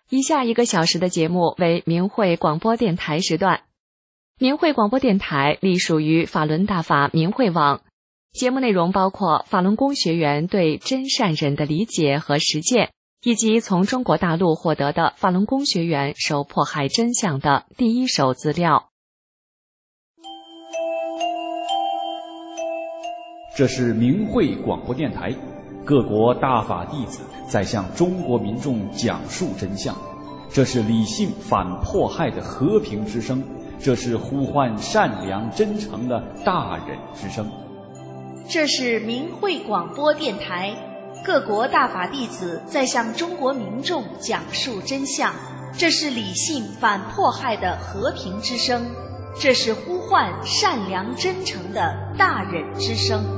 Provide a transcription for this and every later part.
以下1个小时的节目为明慧广播电台时段。明慧广播电台隶属于法轮大法明慧网，节目内容包括法轮功学员对真善忍的理解和实践，以及从中国大陆获得的法轮功学员受迫害真相的第一手资料。 这是明慧广播电台，各国大法弟子在向中国民众讲述真相，这是理性反迫害的和平之声，这是呼唤善良真诚的大忍之声。 这是明慧广播电台，各国大法弟子在向中国民众讲述真相，这是理性反迫害的和平之声，这是呼唤善良真诚的大忍之声。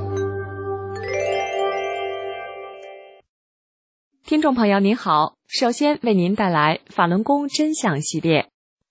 听众朋友您好，首先为您带来法轮功真相系列。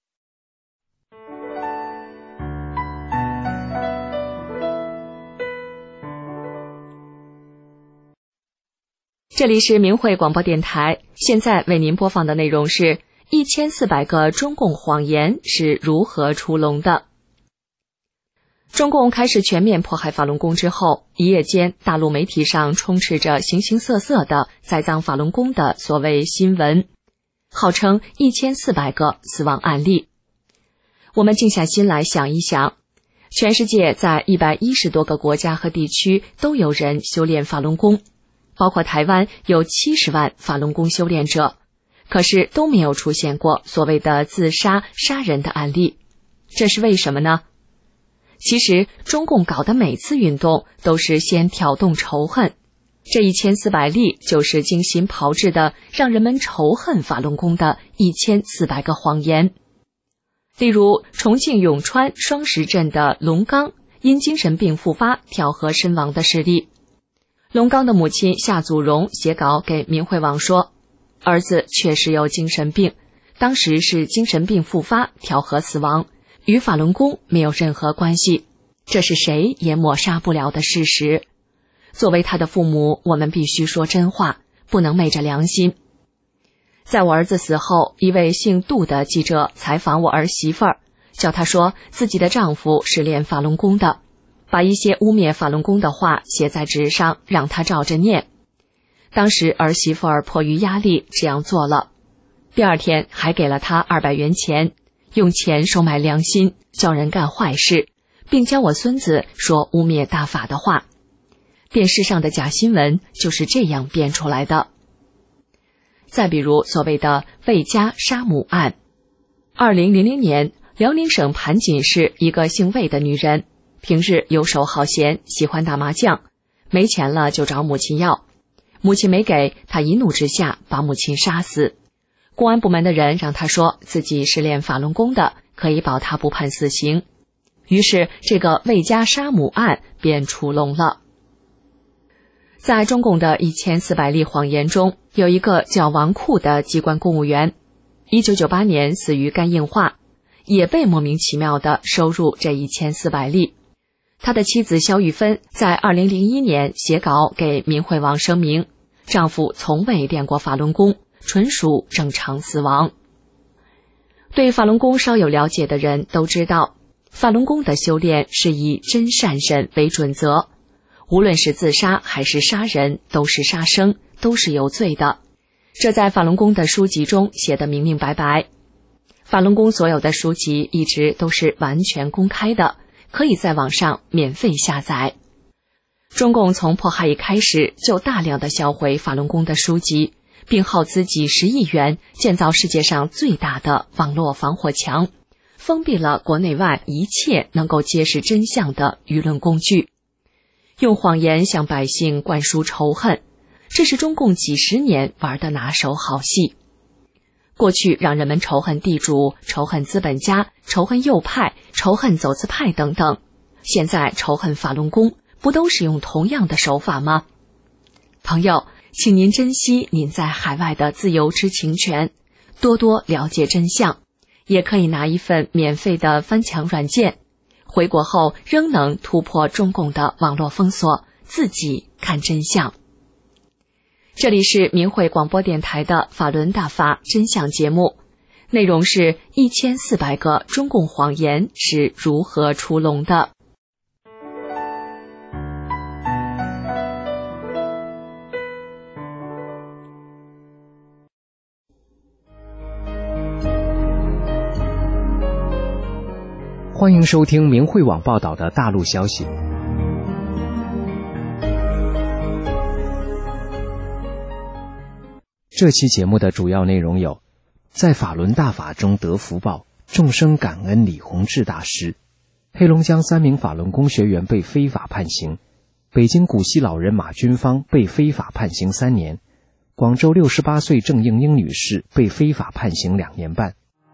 这里是明慧广播电台，现在为您播放的内容是1400个中共谎言是如何出笼的。中共开始全面迫害法轮功之后，一夜间大陆媒体上充斥着形形色色的栽赃法轮功的所谓新闻，号称1400个死亡案例。我们静下心来想一想，全世界在110多个国家和地区都有人修炼法轮功，包括台湾有70万法轮功修炼者，可是都没有出现过所谓的自杀杀人的案例，这是为什么呢？其实中共搞的每次运动都是先挑动仇恨，这1400例就是精心炮制的让人们仇恨法轮功的1400个谎言。例如重庆永川双石镇的龙刚因精神病复发跳河身亡的事例。龙刚的母亲夏祖荣写稿给明慧网说，儿子确实有精神病，当时是精神病复发跳河死亡，与法轮功没有任何关系，这是谁也抹杀不了的事实。作为他的父母，我们必须说真话，不能昧着良心。在我儿子死后，一位姓杜的记者采访我儿媳妇儿，叫她说自己的丈夫是练法轮功的，把一些污蔑法轮功的话写在纸上，让她照着念。当时儿媳妇儿迫于压力这样做了，第二天还给了她200元钱，用钱收买良心，叫人干坏事，并教我孙子说污蔑大法的话。电视上的假新闻就是这样编出来的。再比如所谓的魏家杀母案。2000年，辽宁省盘锦市一个姓魏的女人，平日游手好闲，喜欢打麻将，没钱了就找母亲要，母亲没给，她一怒之下把母亲杀死。公安部门的人让她说自己是练法轮功的，可以保她不判死刑。于是这个魏家杀母案便出笼了。在中共的1400例谎言中，有一个叫王库的机关公务员，1998年死于肝硬化，也被莫名其妙地收入这1400例。他的妻子肖玉芬在2001年写稿给明慧网声明，丈夫从未练过法轮功，纯属正常死亡。对法轮功稍有了解的人都知道，法轮功的修炼是以真善忍为准则，无论是自杀还是杀人，都是杀生，都是有罪的。这在法轮功的书籍中写得明明白白。法轮功所有的书籍一直都是完全公开的，可以在网上免费下载。中共从迫害一开始就大量的销毁法轮功的书籍，并耗资几十亿元建造世界上最大的网络防火墙，封闭了国内外一切能够揭示真相的舆论工具，用谎言向百姓灌输仇恨，这是中共几十年玩的拿手好戏。过去让人们仇恨地主、仇恨资本家、仇恨右派、仇恨走资派等等，现在仇恨法轮功，不都是用同样的手法吗？朋友，请您珍惜您在海外的自由知情权，多多了解真相，也可以拿一份免费的翻墙软件，回国后仍能突破中共的网络封锁，自己看真相。 这里是明慧广播电台的法轮大法真相节目，内容是1400个中共谎言是如何出笼的。 欢迎收听明慧网报道的大陆消息。这期节目的主要内容有：在法轮大法中得福报，众生感恩李洪志大师；黑龙江3名法轮功学员被非法判刑；北京古稀老人马军芳被非法判刑3年；广州68岁郑应英女士被非法判刑2年半。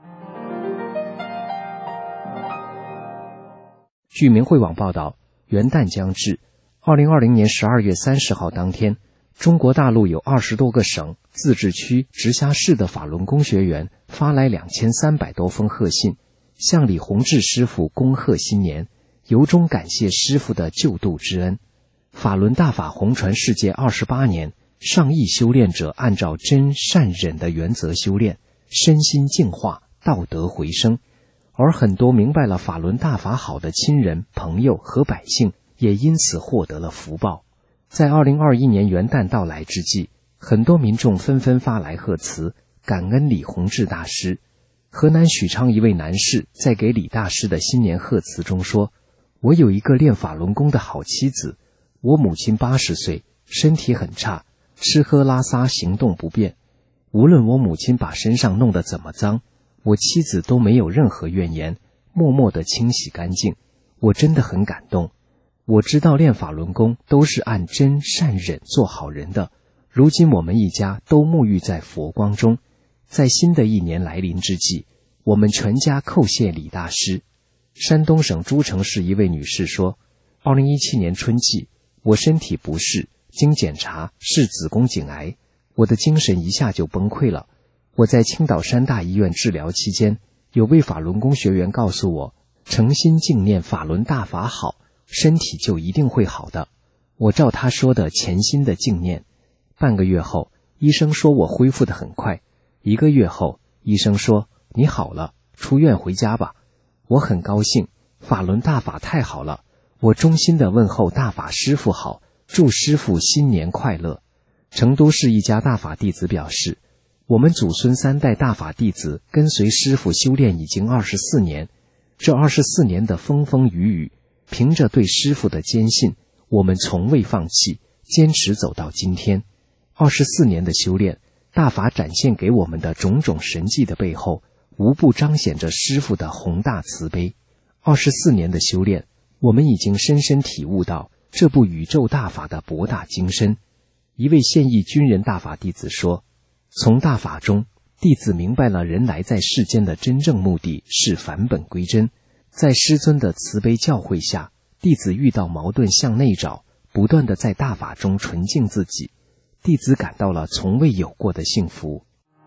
据明慧网报道，元旦将至，2020年12月30号当天，中国大陆有20多个省、自治区、直辖市的法轮功学员发来2300多封贺信，向李洪志师父恭贺新年，由衷感谢师父的救度之恩。法轮大法弘传世界28年，上亿修炼者按照真善忍的原则修炼，身心净化，道德回升。而很多明白了法轮大法好的亲人、朋友和百姓也因此获得了福报。在2021年元旦到来之际，很多民众纷纷发来贺词，感恩李洪志大师。河南许昌一位男士在给李大师的新年贺词中说：“我有一个练法轮功的好妻子，我母亲80岁，身体很差，吃喝拉撒行动不便。无论我母亲把身上弄得怎么脏，我妻子都没有任何怨言，默默地清洗干净。我真的很感动。我知道练法轮功都是按真善忍做好人的，如今我们一家都沐浴在佛光中。在新的一年来临之际，我们全家叩谢李大师。”山东省诸城市一位女士说：“2017年春季，我身体不适，经检查是子宫颈癌，我的精神一下就崩溃了。我在青岛山大医院治疗期间，有位法轮功学员告诉我，诚心敬念法轮大法好，身体就一定会好的。我照他说的潜心的敬念。半个月后，医生说我恢复得很快。1个月后，医生说你好了，出院回家吧。我很高兴，法轮大法太好了。我衷心地问候大法师父好，祝师父新年快乐。”成都市一家大法弟子表示，我们祖孙3代大法弟子跟随师父修炼已经24年，这24年的风风雨雨，凭着对师父的坚信，我们从未放弃，坚持走到今天。24年的修炼，大法展现给我们的种种神迹的背后，无不彰显着师父的宏大慈悲。24年的修炼，我们已经深深体悟到这部宇宙大法的博大精深。一位现役军人大法弟子说，从大法中，弟子明白了人来在世间的真正目的是返本归真。在师尊的慈悲教诲下，弟子遇到矛盾向内找，不断地在大法中纯净自己。弟子感到了从未有过的幸福。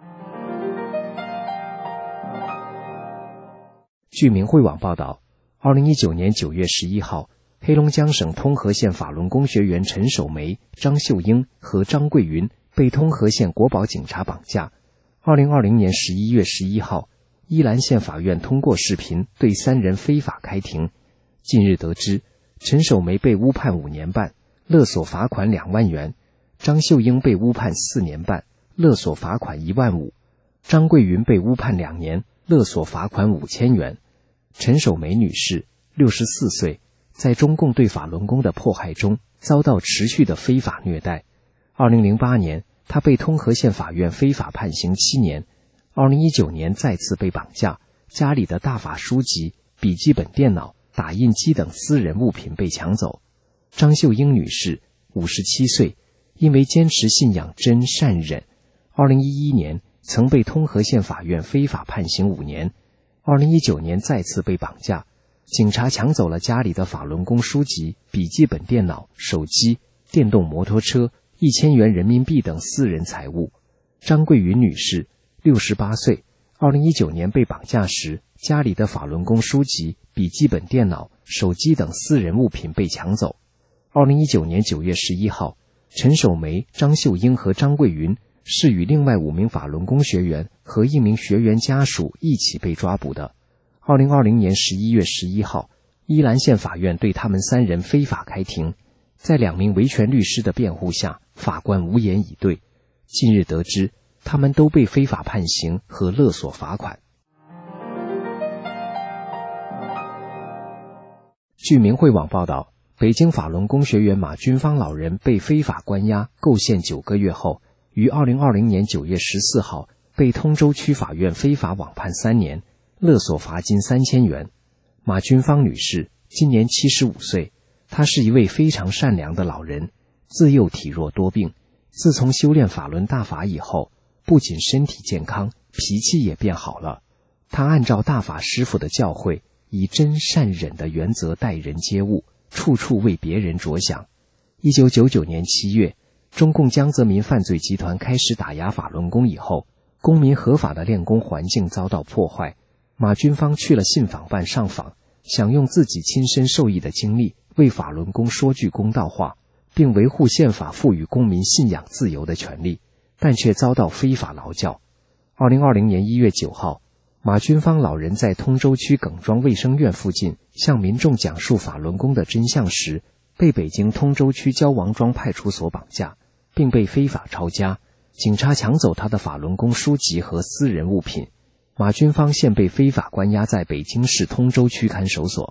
据明慧网报道，2019年9月11号，黑龙江省通河县法轮功学员陈守梅、张秀英和张桂云被通河县国保警察绑架。2020年11月11号，依兰县法院通过视频对3人非法开庭。近日得知，陈守梅被误判5年半，勒索罚款2万元；张秀英被误判4年半，勒索罚款1万5；张桂云被误判2年，勒索罚款5000元。陈守梅女士64岁，在中共对法轮功的迫害中遭到持续的非法虐待。2008年，她被通河县法院非法判刑7年。2019年再次被绑架，家里的大法书籍、笔记本电脑、打印机等私人物品被抢走。张秀英女士57岁，因为坚持信仰真善忍，2011年曾被通河县法院非法判刑5年。2019年再次被绑架，警察抢走了家里的法轮功书籍、笔记本电脑、手机、电动摩托车、1000元人民币等私人财物。张桂云女士68岁，2019年被绑架时，家里的法轮功书籍、笔记本电脑、手机等私人物品被抢走。2019年9月11号， 陈守梅、张秀英和张桂云是与另外5名法轮功学员和1名学员家属一起被抓捕的。2020年11月11号，宜兰县法院对他们3人非法开庭，在2名维权律师的辩护下，法官无言以对。近日得知，他们都被非法判刑和勒索罚款。据明慧网报道，北京法轮功学员马军芳老人被非法关押构陷9个月后，于2020年9月14号被通州区法院非法网判3年，勒索罚金3000元。马军芳女士今年75岁，她是一位非常善良的老人，自幼体弱多病，自从修炼法轮大法以后，不仅身体健康，脾气也变好了。她按照大法师父的教诲，以真善忍的原则待人接物，处处为别人着想。1999年7月，中共江泽民犯罪集团开始打压法轮功以后，公民合法的练功环境遭到破坏。马军芳去了信访办上访，想用自己亲身受益的经历为法轮功说句公道话，并维护宪法赋予公民信仰自由的权利，但却遭到非法劳教。2020年1月9号，马军芳老人在通州区耿庄卫生院附近向民众讲述法轮功的真相时，被北京通州区焦王庄派出所绑架，并被非法抄家，警察抢走他的法轮功书籍和私人物品。马军芳现被非法关押在北京市通州区看守所。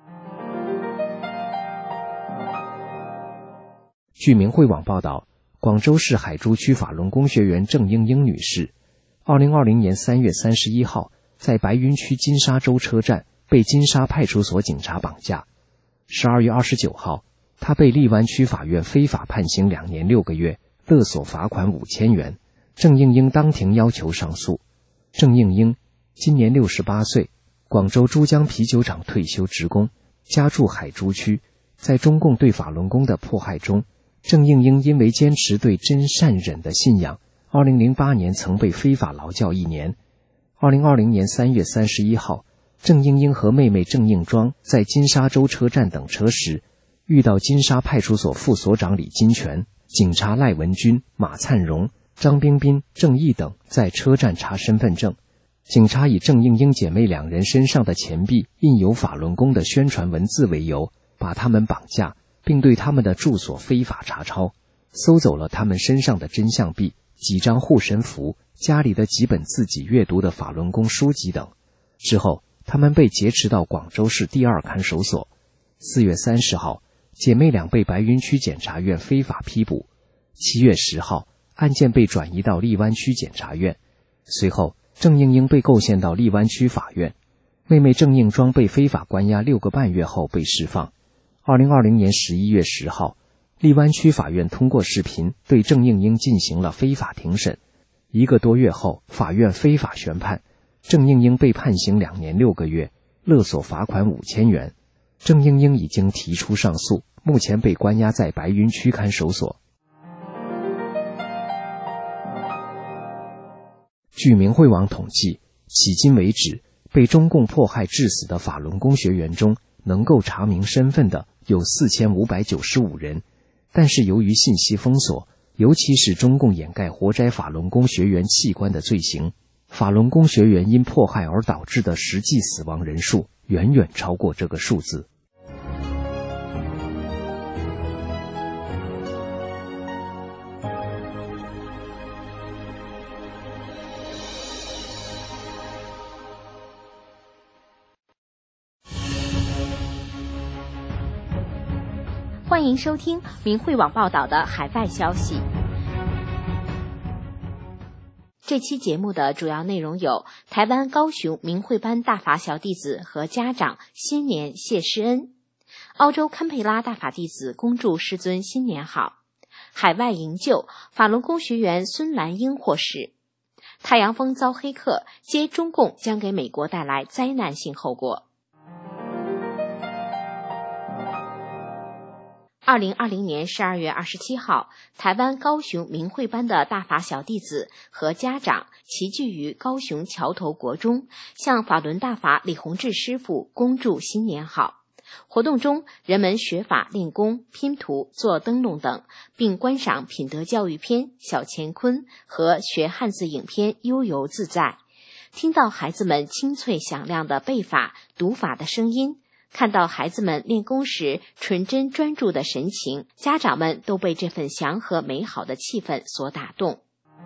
据明慧网报道，广州市海珠区法轮功学员郑英英女士2020年3月31号在白云区金沙洲车站被金沙派出所警察绑架。12月29号，她被荔湾区法院非法判刑2年6个月，勒索罚款5000元。郑英英当庭要求上诉。郑英英今年68岁，广州珠江啤酒厂退休职工，家住海珠区。在中共对法轮功的迫害中，郑英英因为坚持对真善忍的信仰，2008年曾被非法劳教1年。2020年3月31号，郑英英和妹妹郑应庄在金沙洲车站等车时，遇到金沙派出所副所长李金泉、警察赖文军、马灿荣、张彬彬、郑毅等在车站查身份证。警察以郑英英姐妹2人身上的钱币印有法轮功的宣传文字为由，把他们绑架，并对他们的住所非法查抄，搜走了他们身上的真相币、几张护身符、家里的几本自己阅读的法轮功书籍等。之后，他们被劫持到广州市第2看守所。4月30号，姐妹俩被白云区检察院非法批捕。7月10号，案件被转移到荔湾区检察院。随后，郑英英被构陷到荔湾区法院。妹妹郑应庄被非法关押6个半月后被释放。2020年11月10号，荔湾区法院通过视频对郑应英进行了非法庭审。1个多月后，法院非法宣判，郑应英被判刑2年6个月，勒索罚款5000元。郑应英已经提出上诉，目前被关押在白云区看守所。据明慧网统计，迄今为止，被中共迫害致死的法轮功学员中，能够查明身份的有4595人，但是由于信息封锁，尤其是中共掩盖活摘法轮功学员器官的罪行，法轮功学员因迫害而导致的实际死亡人数远远超过这个数字。 欢迎收听明慧网报道的海外消息。这期节目的主要内容有：台湾高雄明慧班大法小弟子和家长新年谢师恩；澳洲堪培拉大法弟子恭祝师尊新年好；海外营救法轮功学员孙兰英获释；太阳风遭黑客，揭中共将给美国带来灾难性后果。2020年12月27号，台湾高雄明慧班的大法小弟子和家长齐聚于高雄桥头国中，向法轮大法李洪志师父恭祝新年好。 活动中，人们学法练功、拼图、做灯笼等，并观赏品德教育片、小乾坤和学汉字影片，悠游自在。听到孩子们清脆响亮的背法、读法的声音，看到孩子们练功时纯真专注的神情，家长们都被这份祥和美好的气氛所打动。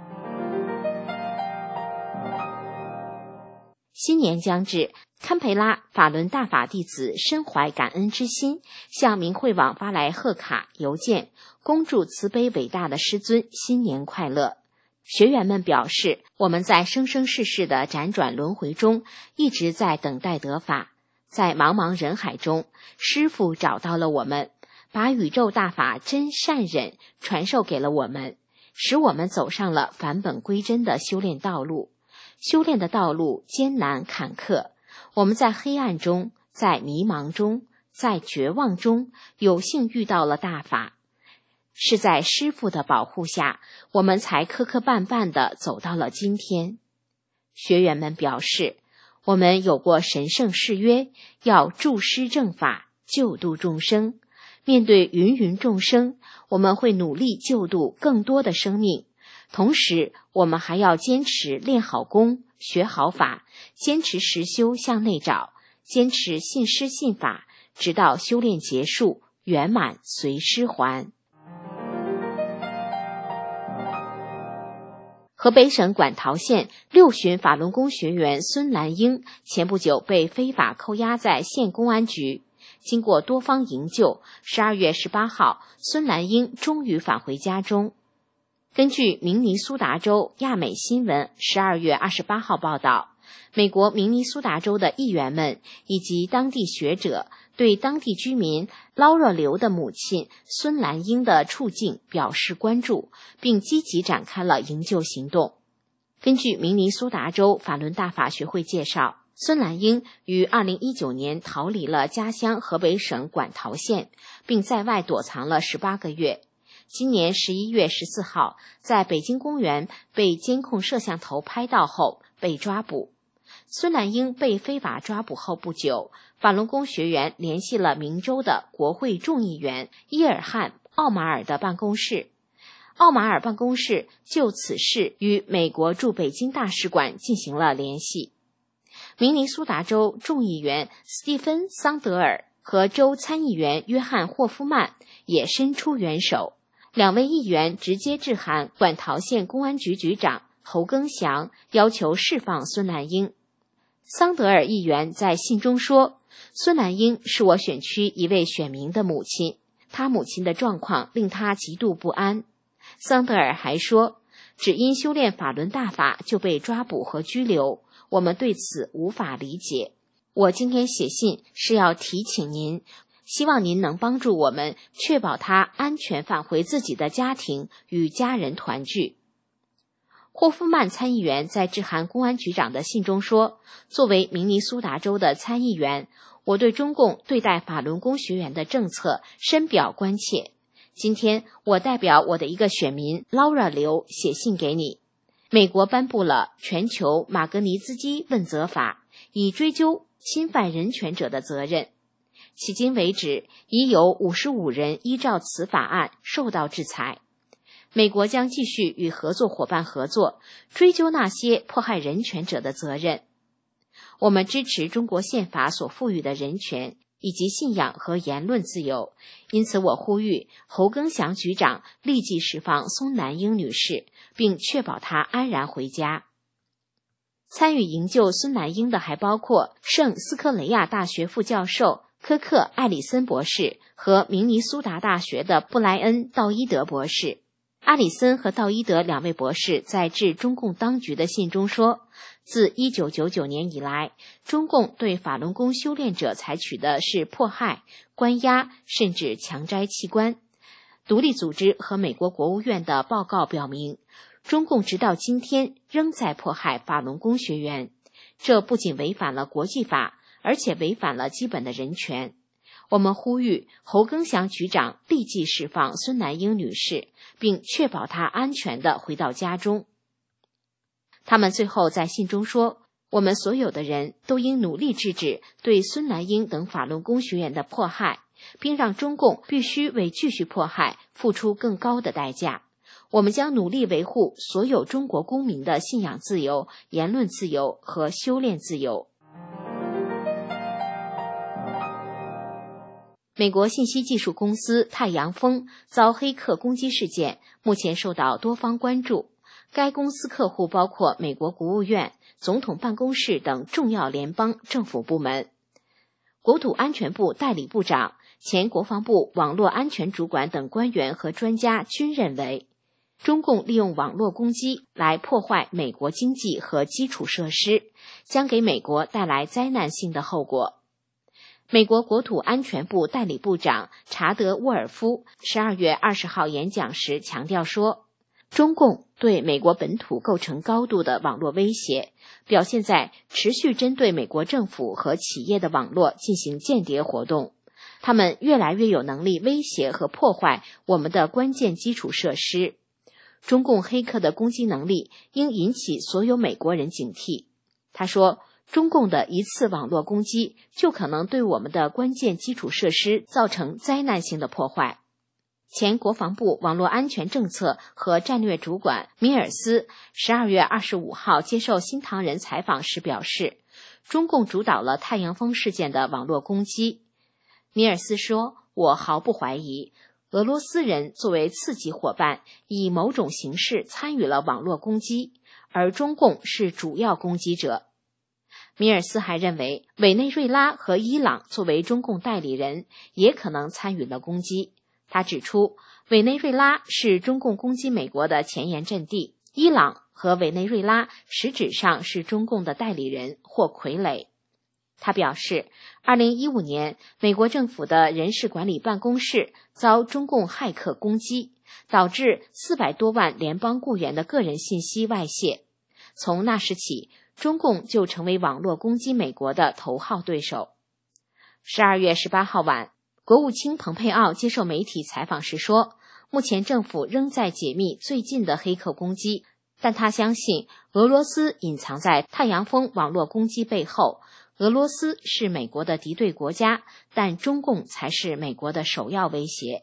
新年将至，堪培拉法轮大法弟子深怀感恩之心，向明慧网发来贺卡、邮件，恭祝慈悲伟大的师尊新年快乐。学员们表示，我们在生生世世的辗转轮回中，一直在等待得法，在茫茫人海中，师父找到了我们，把宇宙大法真善忍传授给了我们，使我们走上了返本归真的修炼道路。修炼的道路艰难坎坷，我们在黑暗中，在迷茫中，在绝望中，有幸遇到了大法。是在师父的保护下，我们才磕磕绊绊地走到了今天。学员们表示，我们有过神圣誓约，要助师正法，救度众生。面对芸芸众生，我们会努力救度更多的生命。同时，我们还要坚持练好功、学好法，坚持实修向内找，坚持信师信法，直到修炼结束，圆满随师还。河北省馆陶县六旬法轮功学员孙兰英前不久被非法扣押在县公安局，经过多方营救，12月18号，孙兰英终于返回家中。根据明尼苏达州亚美新闻12月28号报道，美国明尼苏达州的议员们以及当地学者对当地居民捞若刘的母亲孙兰英的处境表示关注，并积极展开了营救行动。根据明尼苏达州法轮大法学会介绍，孙兰英于2019年逃离了家乡河北省馆陶县，并在外躲藏了18个月。今年11月14号，在北京公园被监控摄像头拍到后被抓捕。孙兰英被非法抓捕后不久，法轮功学员联系了明州的国会众议员伊尔汉·奥马尔的办公室。奥马尔办公室就此事与美国驻北京大使馆进行了联系。明尼苏达州众议员斯蒂芬·桑德尔和州参议员约翰·霍夫曼也伸出援手。两位议员直接致函馆陶县公安局局长侯庚祥，要求释放孙兰英。桑德尔议员在信中说，孙兰英是我选区一位选民的母亲，他母亲的状况令他极度不安。桑德尔还说，只因修炼法轮大法就被抓捕和拘留，我们对此无法理解。我今天写信是要提请您，希望您能帮助我们，确保他安全返回自己的家庭，与家人团聚。霍夫曼参议员在致函公安局长的信中说，作为明尼苏达州的参议员，我对中共对待法轮功学员的政策深表关切。今天我代表我的一个选民劳拉刘写信给你。美国颁布了全球马格尼兹基问责法，以追究侵犯人权者的责任。迄今为止，已有55人依照此法案受到制裁。美国将继续与合作伙伴合作，追究那些迫害人权者的责任。我们支持中国宪法所赋予的人权以及信仰和言论自由，因此我呼吁侯庚祥局长立即释放孙兰英女士，并确保她安然回家。参与营救孙兰英的还包括圣斯科雷亚大学副教授科克·艾里森博士和明尼苏达大学的布莱恩·道伊德博士。阿里森和道伊德两位博士在致中共当局的信中说，自1999年以来，中共对法轮功修炼者采取的是迫害、关押，甚至强摘器官。独立组织和美国国务院的报告表明，中共直到今天仍在迫害法轮功学员，这不仅违反了国际法，而且违反了基本的人权。我们呼吁侯庚祥局长立即释放孙兰英女士，并确保她安全地回到家中。他们最后在信中说， 我们所有的人都应努力制止对孙来英等法轮功学员的迫害，并让中共必须为继续迫害付出更高的代价。我们将努力维护所有中国公民的信仰自由、言论自由和修炼自由。美国信息技术公司太阳风遭黑客攻击事件目前受到多方关注，该公司客户包括美国国务院、总统办公室等重要联邦政府部门。国土安全部代理部长、前国防部网络安全主管等官员和专家均认为，中共利用网络攻击来破坏美国经济和基础设施，将给美国带来灾难性的后果。美国国土安全部代理部长查德·沃尔夫12月20号演讲时强调说，中共对美国本土构成高度的网络威胁，表现在持续针对美国政府和企业的网络进行间谍活动。他们越来越有能力威胁和破坏我们的关键基础设施。中共黑客的攻击能力应引起所有美国人警惕。他说，中共的一次网络攻击就可能对我们的关键基础设施造成灾难性的破坏。前国防部网络安全政策和战略主管米尔斯12月25号接受新唐人采访时表示，中共主导了太阳风事件的网络攻击。米尔斯说，我毫不怀疑俄罗斯人作为次级伙伴以某种形式参与了网络攻击，而中共是主要攻击者。米尔斯还认为，委内瑞拉和伊朗作为中共代理人也可能参与了攻击。他指出，委内瑞拉是中共攻击美国的前沿阵地，伊朗和委内瑞拉实质上是中共的代理人或傀儡。他表示，2015年美国政府的人事管理办公室遭中共骇客攻击，导致400多万联邦雇员的个人信息外泄。从那时起，中共就成为网络攻击美国的头号对手。12月18号晚，国务卿蓬佩奥接受媒体采访时说，目前政府仍在解密最近的黑客攻击，但他相信俄罗斯隐藏在太阳风网络攻击背后。俄罗斯是美国的敌对国家，但中共才是美国的首要威胁。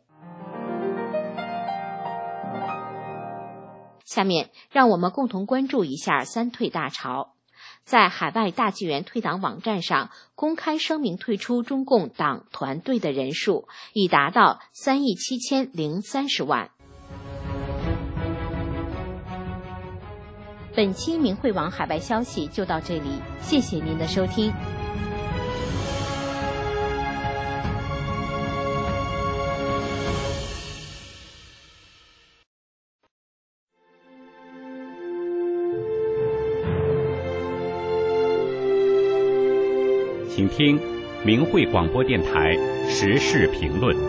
下面让我们共同关注一下三退大潮。在海外大纪元退党网站上公开声明退出中共党团队的人数已达到37030万。本期明慧网海外消息就到这里，谢谢您的收听。 请听明慧广播电台时事评论。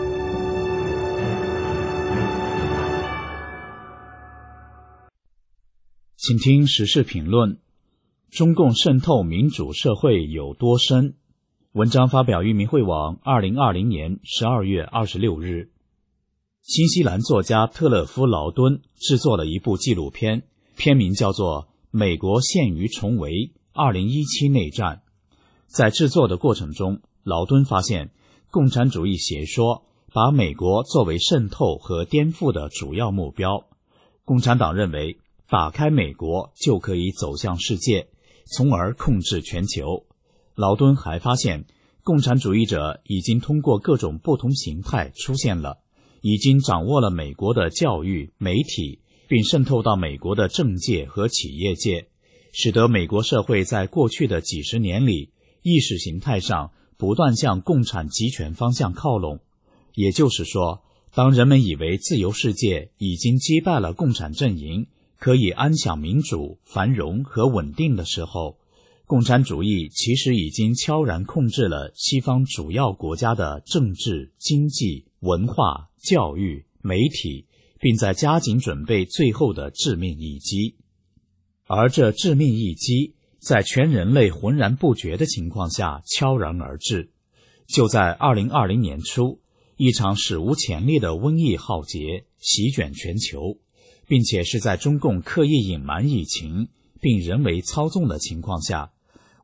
请听时事评论：中共渗透民主社会有多深？文章发表于明慧网2020年12月26日。新西兰作家特勒夫·劳敦制作了一部纪录片，片名叫做《美国陷于重围：2017内战》。在制作的过程中，劳敦发现共产主义邪说把美国作为渗透和颠覆的主要目标。共产党认为打开美国就可以走向世界，从而控制全球。劳敦还发现，共产主义者已经通过各种不同形态出现了，已经掌握了美国的教育、媒体，并渗透到美国的政界和企业界，使得美国社会在过去的几十年里，意识形态上不断向共产集权方向靠拢。也就是说，当人们以为自由世界已经击败了共产阵营，可以安享民主、繁荣和稳定的时候，共产主义其实已经悄然控制了西方主要国家的政治、经济、文化、教育、媒体，并在加紧准备最后的致命一击。而这致命一击在全人类浑然不觉的情况下悄然而至。就在2020年初，一场史无前例的瘟疫浩劫席卷全球，并且是在中共刻意隐瞒疫情并人为操纵的情况下，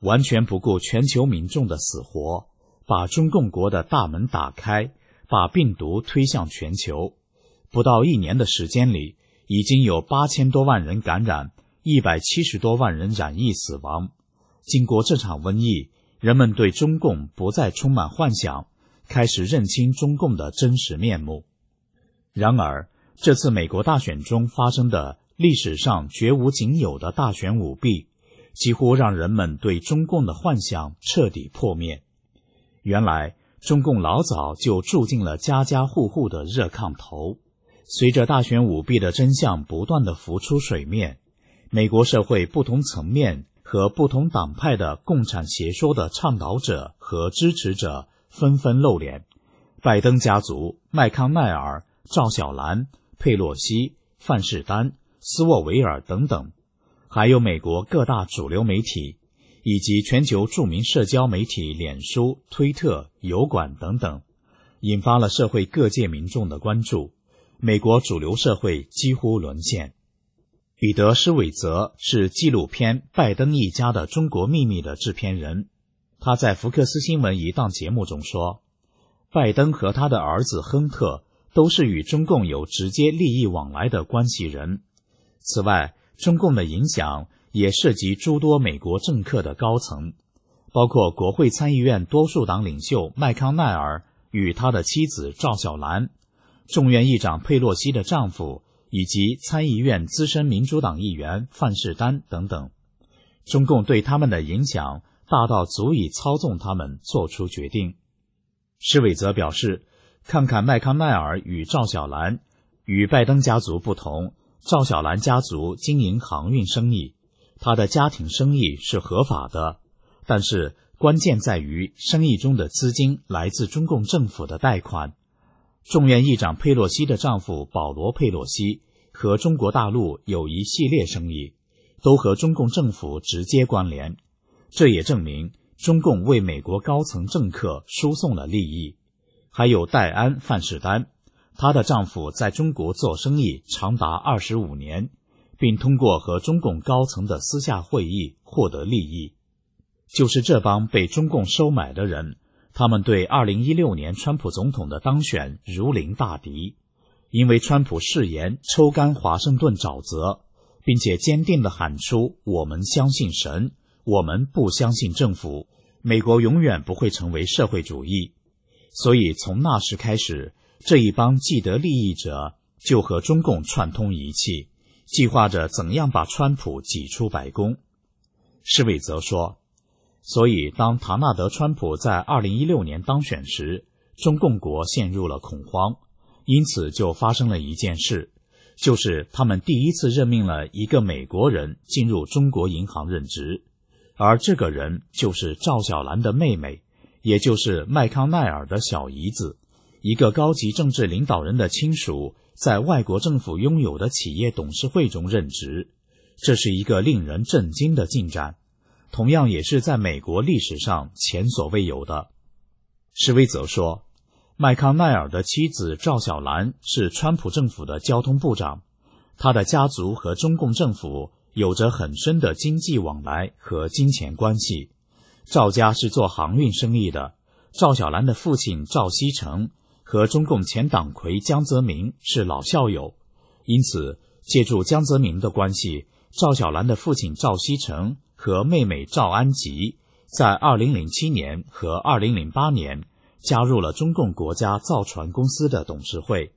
完全不顾全球民众的死活，把中共国的大门打开，把病毒推向全球。不到1年的时间里，已经有8000多万人感染，170多万人染疫死亡。经过这场瘟疫，人们对中共不再充满幻想，开始认清中共的真实面目。然而，这次美国大选中发生的历史上绝无仅有的大选舞弊，几乎让人们对中共的幻想彻底破灭。原来，中共老早就住进了家家户户的热炕头。随着大选舞弊的真相不断地浮出水面，美国社会不同层面和不同党派的共产邪说的倡导者和支持者纷纷露脸。拜登家族、麦康奈尔、赵小兰、佩洛西、范士丹、斯沃维尔等等，还有美国各大主流媒体以及全球著名社交媒体脸书、推特、油管等等，引发了社会各界民众的关注。美国主流社会几乎沦陷。彼得·施韦泽是纪录片《拜登一家的中国秘密》的制片人。他在福克斯新闻一档节目中说，拜登和他的儿子亨特都是与中共有直接利益往来的关系人。此外，中共的影响也涉及诸多美国政客的高层，包括国会参议院多数党领袖麦康奈尔与他的妻子赵小兰，众院议长佩洛西的丈夫，以及参议院资深民主党议员范士丹等等。中共对他们的影响大到足以操纵他们做出决定。施韦泽表示，看看麦康奈尔与赵小兰，与拜登家族不同，赵小兰家族经营航运生意，他的家庭生意是合法的，但是关键在于生意中的资金来自中共政府的贷款。众院议长佩洛西的丈夫保罗·佩洛西和中国大陆有一系列生意，都和中共政府直接关联。这也证明中共为美国高层政客输送了利益。还有戴安·范士丹，她的丈夫在中国做生意长达25年，并通过和中共高层的私下会议获得利益。就是这帮被中共收买的人，他们对2016年川普总统的当选如临大敌，因为川普誓言抽干华盛顿沼泽，并且坚定地喊出我们相信神，我们不相信政府，美国永远不会成为社会主义。所以从那时开始，这一帮既得利益者就和中共串通一气，计划着怎样把川普挤出白宫。施韦泽说，所以当唐纳德·川普在2016年当选时，中共国陷入了恐慌，因此就发生了一件事，就是他们第一次任命了一个美国人进入中国银行任职，而这个人就是赵小兰的妹妹，也就是麦康奈尔的小姨子，一个高级政治领导人的亲属，在外国政府拥有的企业董事会中任职。这是一个令人震惊的进展，同样也是在美国历史上前所未有的。施韦泽说，麦康奈尔的妻子赵小兰是川普政府的交通部长，他的家族和中共政府有着很深的经济往来和金钱关系。赵家是做航运生意的，赵小兰的父亲赵锡成和中共前党魁江泽民是老校友，因此借助江泽民的关系，赵小兰的父亲赵锡成和妹妹赵安吉在2007年和2008年加入了中共国家造船公司的董事会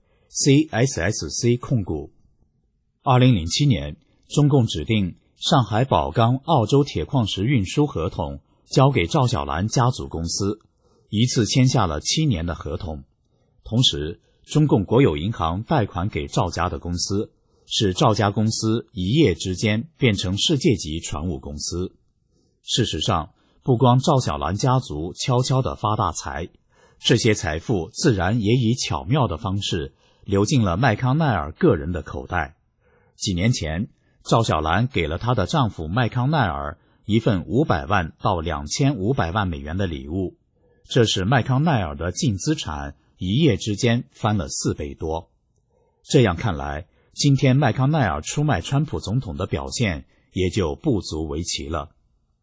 CSSC 控股。2007年，中共指定上海宝钢澳洲铁矿石运输合同交给赵小兰家族公司，一次签下了7年的合同。同时，中共国有银行贷款给赵家的公司，使赵家公司一夜之间变成世界级船务公司。事实上，不光赵小兰家族悄悄地发大财，这些财富自然也以巧妙的方式流进了麦康奈尔个人的口袋。几年前，赵小兰给了她的丈夫麦康奈尔一份500万到2500万美元的礼物，这使麦康奈尔的净资产一夜之间翻了4倍多。这样看来，今天麦康奈尔出卖川普总统的表现也就不足为奇了。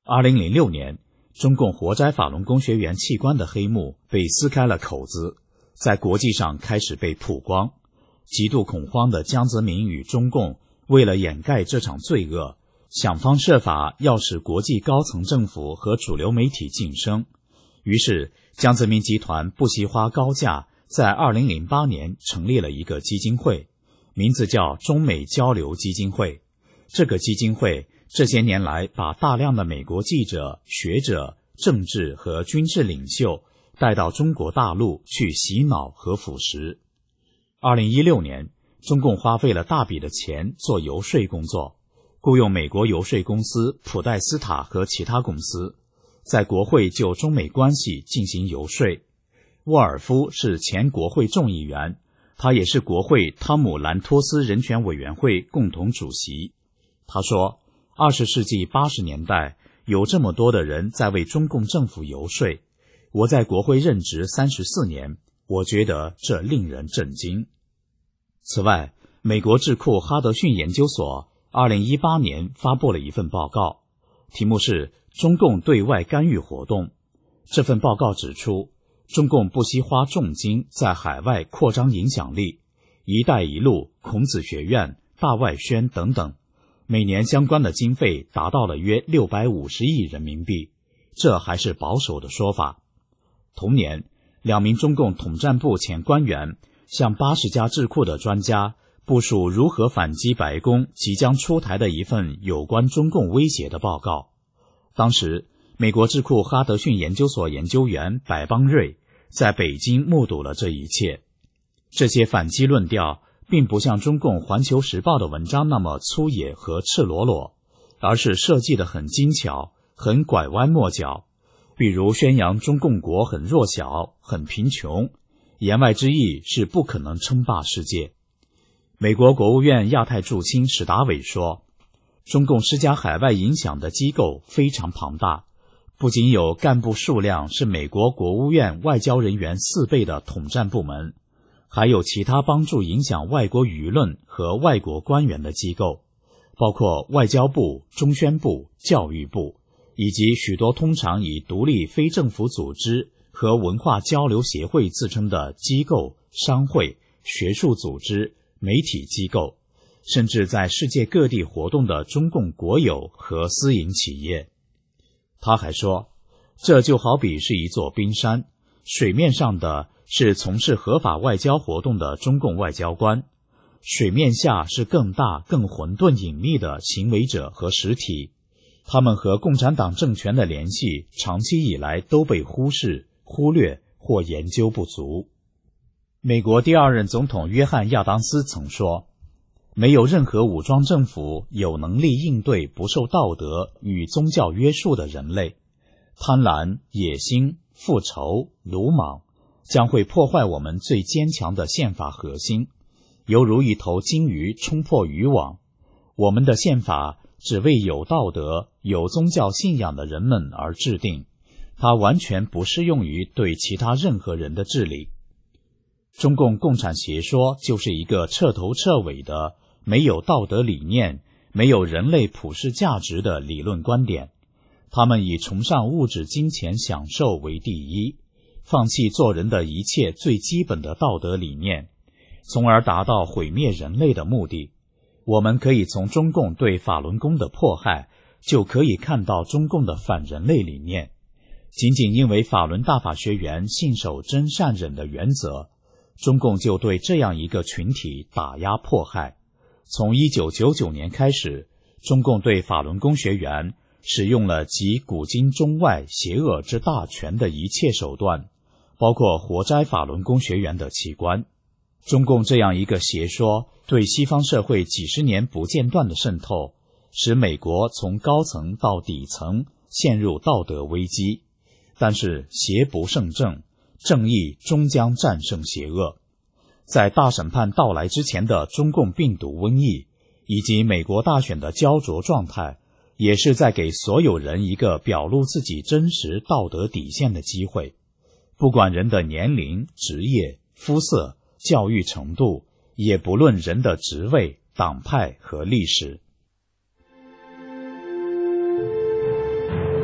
2006年，中共活摘法轮功学员器官的黑幕被撕开了口子，在国际上开始被曝光。极度恐慌的江泽民与中共为了掩盖这场罪恶，想方设法要使国际高层政府和主流媒体晋升。于是江泽民集团不惜花高价，在2008年成立了一个基金会，名字叫中美交流基金会。这个基金会这些年来把大量的美国记者、学者、政治和军事领袖带到中国大陆去洗脑和腐蚀。2016年，中共花费了大笔的钱做游说工作，雇用美国游说公司普戴斯塔和其他公司，在国会就中美关系进行游说。沃尔夫是前国会众议员，他也是国会汤姆兰托斯人权委员会共同主席。他说，20世纪80年代有这么多的人在为中共政府游说，我在国会任职34年，我觉得这令人震惊。此外，美国智库哈德逊研究所2018年发布了一份报告，题目是中共对外干预活动。这份报告指出，中共不惜花重金在海外扩张影响力，一带一路、孔子学院、大外宣等等，每年相关的经费达到了约650亿人民币，这还是保守的说法。同年，2名中共统战部前官员向80家智库的专家部署如何反击白宫即将出台的一份有关中共威胁的报告。当时，美国智库哈德逊研究所研究员白邦瑞在北京目睹了这一切。这些反击论调并不像中共环球时报的文章那么粗野和赤裸裸，而是设计得很精巧，很拐弯抹角。比如宣扬中共国很弱小、很贫穷，言外之意是不可能称霸世界。美国国务院亚太驻青史达伟说，中共施加海外影响的机构非常庞大，不仅有干部数量是美国国务院外交人员4倍的统战部门，还有其他帮助影响外国舆论和外国官员的机构，包括外交部、中宣部、教育部，以及许多通常以独立非政府组织和文化交流协会自称的机构、商会、学术组织、媒体机构，甚至在世界各地活动的中共国有和私营企业。他还说，这就好比是一座冰山，水面上的是从事合法外交活动的中共外交官，水面下是更大、更混沌隐秘的行为者和实体，他们和共产党政权的联系长期以来都被忽视、忽略或研究不足。美国第2任总统约翰·亚当斯曾说，没有任何武装政府有能力应对不受道德与宗教约束的人类。贪婪、野心、复仇、鲁莽将会破坏我们最坚强的宪法核心，犹如一头鲸鱼冲破渔网。我们的宪法只为有道德、有宗教信仰的人们而制定，它完全不适用于对其他任何人的治理。中共共产邪说就是一个彻头彻尾的没有道德理念、没有人类普世价值的理论观点。他们以崇尚物质金钱享受为第一，放弃做人的一切最基本的道德理念，从而达到毁灭人类的目的。我们可以从中共对法轮功的迫害，就可以看到中共的反人类理念。仅仅因为法轮大法学员信守真善忍的原则，中共就对这样一个群体打压迫害。从1999年开始，中共对法轮功学员使用了集古今中外邪恶之大权的一切手段，包括活摘法轮功学员的器官。中共这样一个邪说对西方社会几十年不间断的渗透，使美国从高层到底层陷入道德危机。但是邪不胜正，正义终将战胜邪恶。在大审判到来之前的中共病毒瘟疫，以及美国大选的焦灼状态，也是在给所有人一个表露自己真实道德底线的机会。不管人的年龄、职业、肤色、教育程度，也不论人的职位、党派和历史。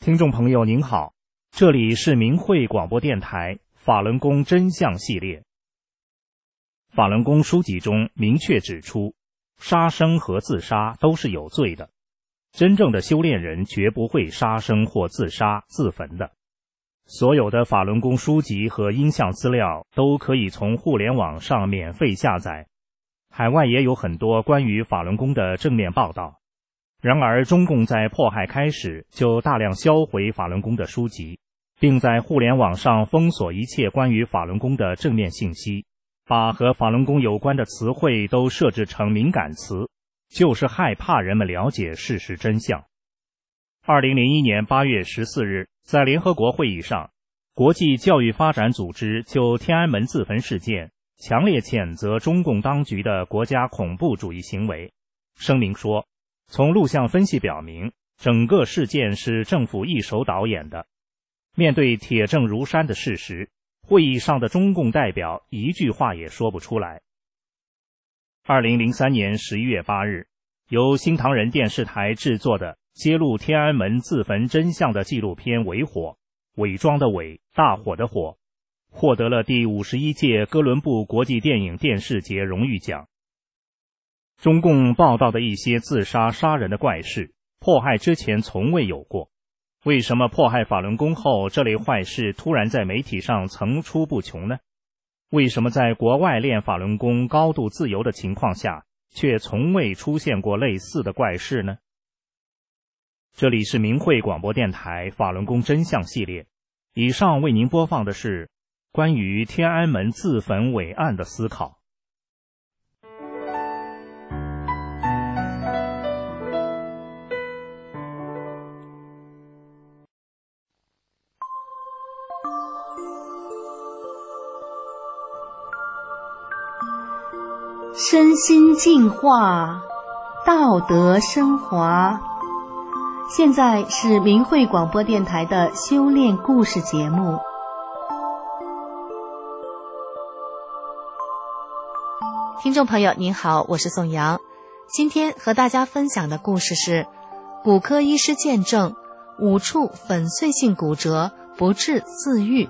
听众朋友您好，这里是明慧广播电台法轮功真相系列。法轮功书籍中明确指出，杀生和自杀都是有罪的，真正的修炼人绝不会杀生或自杀自焚的。所有的法轮功书籍和音像资料都可以从互联网上免费下载，海外也有很多关于法轮功的正面报道。然而中共在迫害开始就大量销毁法轮功的书籍，并在互联网上封锁一切关于法轮功的正面信息，把和法轮功有关的词汇都设置成敏感词，就是害怕人们了解事实真相。2001年8月14日，在联合国会议上，国际教育发展组织就天安门自焚事件强烈谴责中共当局的国家恐怖主义行为，声明说，从录像分析表明，整个事件是政府一手导演的。面对铁证如山的事实，会议上的中共代表一句话也说不出来。2003年11月8日，由新唐人电视台制作的揭露天安门自焚真相的纪录片《伪火》，伪装的伪，大火的火，获得了第51届哥伦布国际电影电视节荣誉奖。中共报道的一些自杀杀人的怪事，迫害之前从未有过。为什么迫害法轮功后，这类坏事突然在媒体上层出不穷呢？为什么在国外练法轮功高度自由的情况下，却从未出现过类似的怪事呢？这里是明慧广播电台法轮功真相系列，以上为您播放的是关于天安门自焚伪案的思考。 身心净化，道德升华。现在是明慧广播电台的修炼故事节目。 听众朋友您好，我是宋阳。今天和大家分享的故事是骨科医师见证5处粉碎性骨折不治自愈。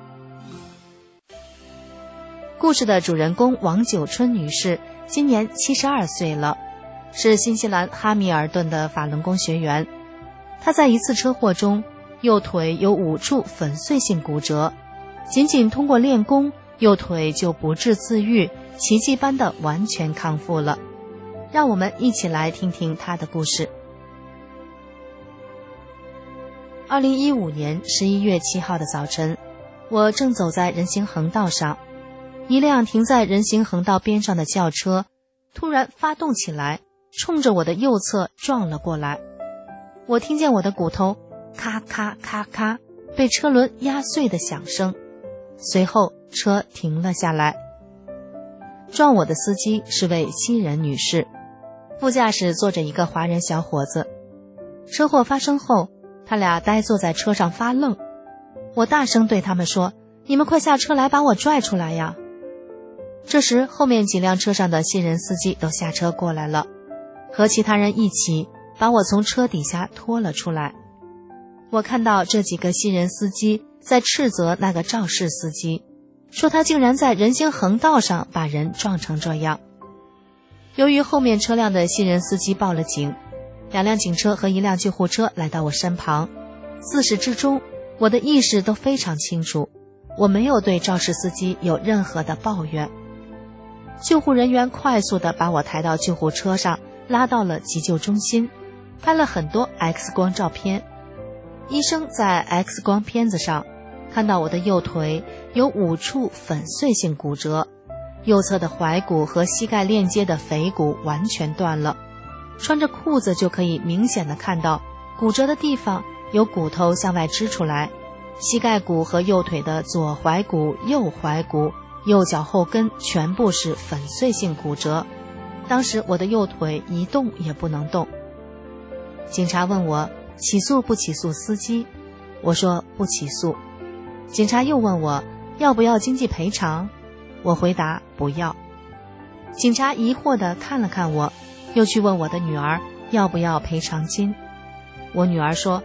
故事的主人公王九春女士今年72岁了，是新西兰哈密尔顿的法轮功学员。她在一次车祸中，右腿有5处粉碎性骨折，仅仅通过练功，右腿就不治自愈，奇迹般的完全康复了。让我们一起来听听她的故事。2015年11月7号的早晨，我正走在人行横道上，一辆停在人行横道边上的轿车突然发动起来，冲着我的右侧撞了过来。我听见我的骨头咔咔咔咔被车轮压碎的响声，随后车停了下来。撞我的司机是位西人女士，副驾驶坐着一个华人小伙子。车祸发生后，他俩呆坐在车上发愣。我大声对他们说，你们快下车来把我拽出来呀！这时后面几辆车上的西人司机都下车过来了，和其他人一起把我从车底下拖了出来。我看到这几个西人司机在斥责那个肇事司机，说他竟然在人行横道上把人撞成这样。由于后面车辆的西人司机报了警，2辆警车和1辆救护车来到我身旁。自始至终，我的意识都非常清楚，我没有对肇事司机有任何的抱怨。救护人员快速地把我抬到救护车上，拉到了急救中心，拍了很多 X 光照片。医生在 X 光片子上看到我的右腿有5处粉碎性骨折，右侧的踝骨和膝盖链接的腓骨完全断了，穿着裤子就可以明显地看到骨折的地方有骨头向外支出来，膝盖骨和右腿的左踝骨、右踝骨、右脚后跟全部是粉碎性骨折。当时我的右腿一动也不能动。警察问我起诉不起诉司机，我说不起诉。警察又问我要不要经济赔偿，我回答不要。警察疑惑地看了看我，又去问我的女儿要不要赔偿金。我女儿说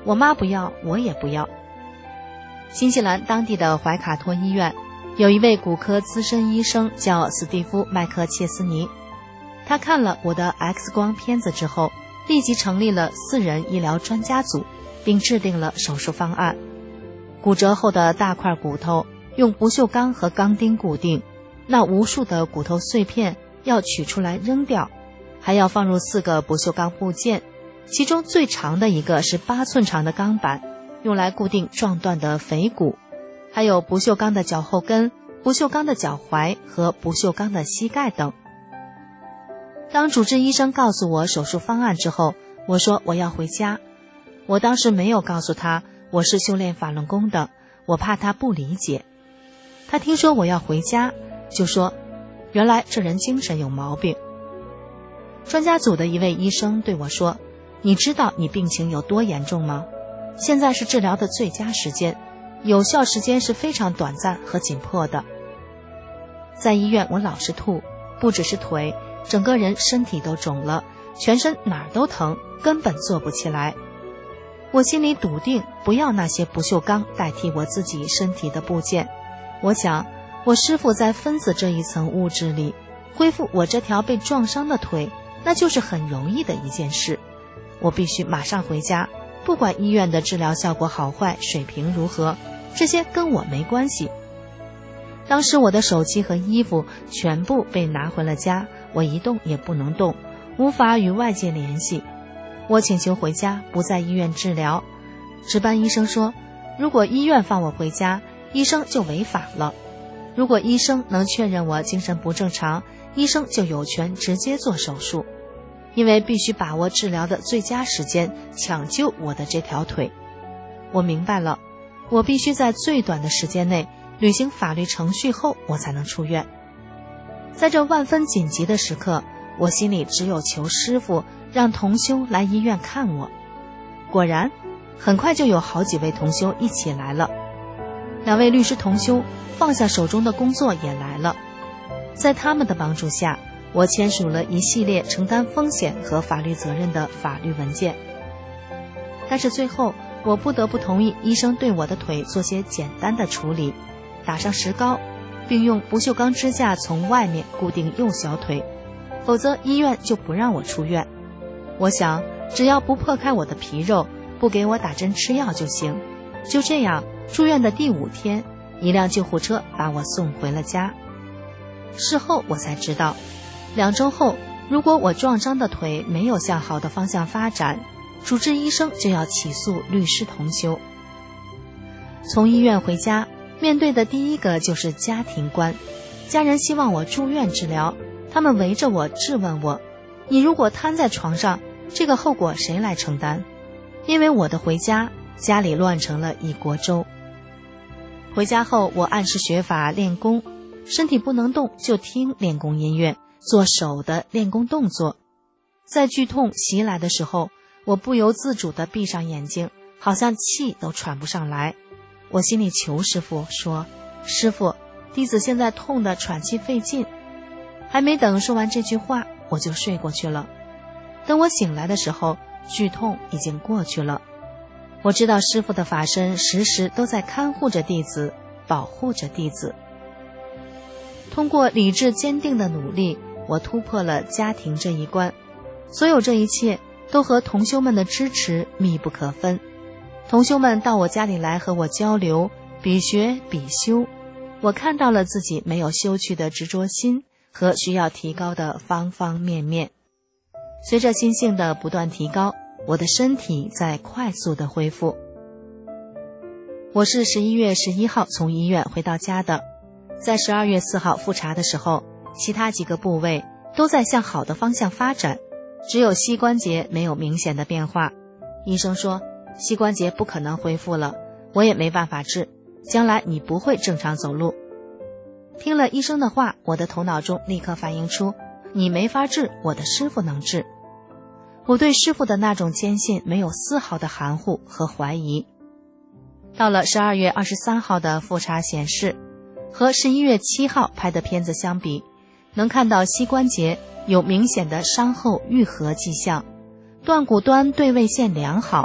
我妈不要，我也不要。新西兰当地的怀卡托医院有一位骨科资深医生叫斯蒂夫·麦克切斯尼，他看了我的 X 光片子之后，立即成立了4人医疗专家组，并制定了手术方案。骨折后的大块骨头用不锈钢和钢钉固定，那无数的骨头碎片要取出来扔掉，还要放入4个不锈钢部件，其中最长的一个是8寸长的钢板，用来固定撞断的腓骨，还有不锈钢的脚后跟、不锈钢的脚踝和不锈钢的膝盖等。当主治医生告诉我手术方案之后，我说我要回家。我当时没有告诉他我是修炼法轮功的，我怕他不理解。他听说我要回家，就说原来这人精神有毛病。专家组的一位医生对我说，你知道你病情有多严重吗？现在是治疗的最佳时间，有效时间是非常短暂和紧迫的。在医院我老是吐，不只是腿，整个人身体都肿了，全身哪儿都疼，根本坐不起来。我心里笃定不要那些不锈钢代替我自己身体的部件。我想我师父在分子这一层物质里恢复我这条被撞伤的腿，那就是很容易的一件事。我必须马上回家，不管医院的治疗效果好坏，水平如何，这些跟我没关系。当时我的手机和衣服全部被拿回了家，我一动也不能动，无法与外界联系。我请求回家，不在医院治疗。值班医生说，如果医院放我回家，医生就违法了。如果医生能确认我精神不正常，医生就有权直接做手术，因为必须把握治疗的最佳时间，抢救我的这条腿。我明白了，我必须在最短的时间内履行法律程序后，我才能出院。在这万分紧急的时刻，我心里只有求师父让同修来医院看我。果然，很快就有好几位同修一起来了。2位律师同修放下手中的工作也来了。在他们的帮助下，我签署了一系列承担风险和法律责任的法律文件。但是最后，我不得不同意医生对我的腿做些简单的处理，打上石膏，并用不锈钢支架从外面固定右小腿，否则医院就不让我出院。我想，只要不破开我的皮肉，不给我打针吃药就行。就这样，住院的第5天，一辆救护车把我送回了家。事后我才知道，2周后，如果我撞伤的腿没有向好的方向发展，主治医生就要起诉律师同修。从医院回家，面对的第一个就是家庭观。家人希望我住院治疗，他们围着我质问我，你如果瘫在床上，这个后果谁来承担？因为我的回家，家里乱成了一锅粥。回家后，我按时学法练功，身体不能动就听练功音乐，做手的练功动作。在剧痛袭来的时候，我不由自主地闭上眼睛，好像气都喘不上来。我心里求师父说，师父，弟子现在痛得喘气费劲。还没等说完这句话，我就睡过去了。等我醒来的时候，剧痛已经过去了。我知道师父的法身时时都在看护着弟子，保护着弟子。通过理智坚定的努力，我突破了家庭这一关。所有这一切都和同修们的支持密不可分。同修们到我家里来和我交流，比学比修。我看到了自己没有修去的执着心和需要提高的方方面面。随着心性的不断提高，我的身体在快速的恢复。我是11月11号从医院回到家的，在12月4号复查的时候，其他几个部位都在向好的方向发展，只有膝关节没有明显的变化。医生说，膝关节不可能恢复了，我也没办法治，将来你不会正常走路。听了医生的话，我的头脑中立刻反映出，你没法治，我的师父能治。我对师父的那种坚信没有丝毫的含糊和怀疑。到了12月23号的复查显示，和11月7号拍的片子相比，能看到膝关节有明显的伤后愈合迹象，断骨端对位线良好，